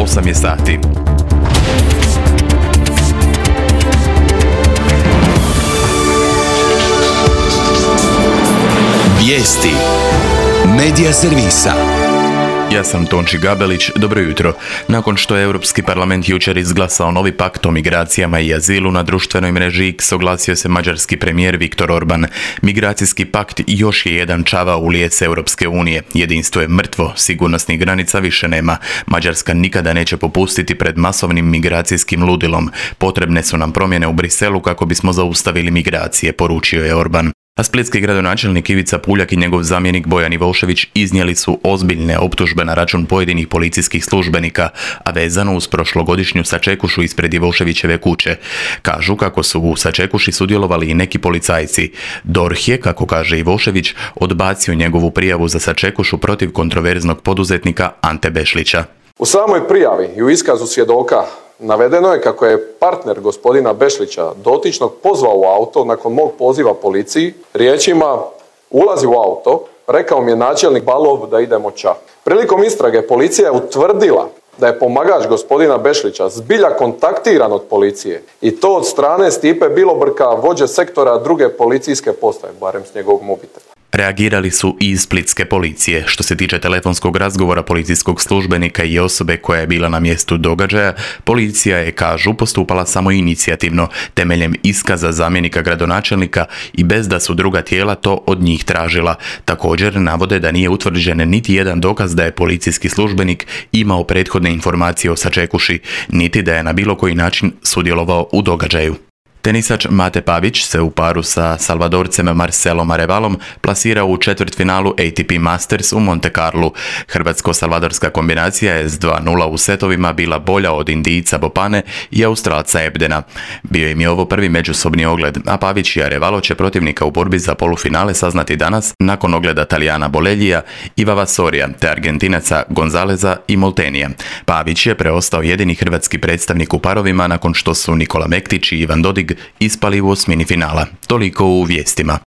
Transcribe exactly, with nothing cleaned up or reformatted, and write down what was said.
osam je sati. Vijesti Medija servisa. Ja sam Tonči Gabelić, dobro jutro. Nakon što je Europski parlament jučer izglasao novi pakt o migracijama i azilu, na društvenoj mreži X oglasio se mađarski premijer Viktor Orban. Migracijski pakt još je jedan čavao u lijes Europske unije. Jedinstvo je mrtvo, sigurnosnih granica više nema. Mađarska nikada neće popustiti pred masovnim migracijskim ludilom. Potrebne su nam promjene u Briselu kako bismo zaustavili migracije, poručio je Orban. A splitski gradonačelnik Ivica Puljak i njegov zamjenik Bojan Ivošević iznijeli su ozbiljne optužbe na račun pojedinih policijskih službenika, a vezano uz prošlogodišnju sačekušu ispred Ivoševićeve kuće. Kažu kako su u sačekuši sudjelovali i neki policajci. D O R H je, kako kaže Ivošević, odbacio njegovu prijavu za sačekušu protiv kontroverznog poduzetnika Ante Bešlića. U samoj prijavi i u iskazu svjedoka navedeno je kako je partner gospodina Bešlića dotičnog pozvao u auto nakon mog poziva policiji riječima "ulazi u auto, rekao mi je načelnik Balov da idemo ča". Prilikom istrage policija je utvrdila da je pomagač gospodina Bešlića zbilja kontaktiran od policije i to od strane Stipe Bilobrka, vođe sektora druge policijske postaje, barem s njegovog mobitela. Reagirali su i iz splitske policije. Što se tiče telefonskog razgovora policijskog službenika i osobe koja je bila na mjestu događaja, policija je, kažu, postupala samo inicijativno, temeljem iskaza zamjenika gradonačelnika i bez da su druga tijela to od njih tražila. Također navode da nije utvrđen niti jedan dokaz da je policijski službenik imao prethodne informacije o sačekuši, niti da je na bilo koji način sudjelovao u događaju. Tenisač Mate Pavić se u paru sa Salvadorcem Marcelom Arevalom plasirao u četvrtfinalu A T P Masters u Monte Carlu. Hrvatsko-salvadorska kombinacija je s dva nula u setovima bila bolja od Indijca Bopane i Australca Ebdena. Bio im je ovo prvi međusobni ogled, a Pavić i Arevalo će protivnika u borbi za polufinale saznati danas nakon ogleda Talijana Boleljija, Iva Vasorija te Argentinaca Gonzaleza i Moltenija. Pavić je preostao jedini hrvatski predstavnik u parovima nakon što su Nikola Mektić i Ivan Dodig ispali u osmini finala. Toliko u vijestima.